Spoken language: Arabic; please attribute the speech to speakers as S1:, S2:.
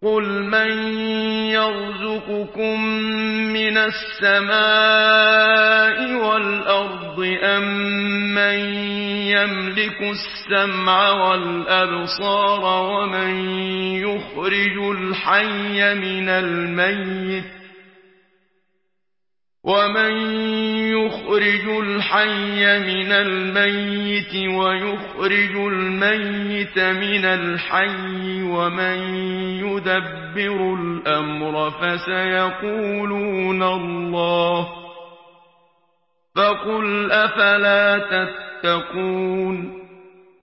S1: قُلْ مَن يَرْزُقُكُم مِّنَ السَّمَاءِ وَالْأَرْضِ أَمَّن يَمْلِكُ السَّمْعَ وَالْأَبْصَارَ وَمَن يُخْرِجُ الْحَيَّ مِنَ الْمَيِّتِ وَيُخْرِجُ الْمَيِّتَ مِنَ الْحَيِّ وَمَن يُدَبِّرُ الْأَمْرَ فَسَيَقُولُونَ اللَّهُ ۚ فَقُلْ أَفَلَا تَتَّقُونَ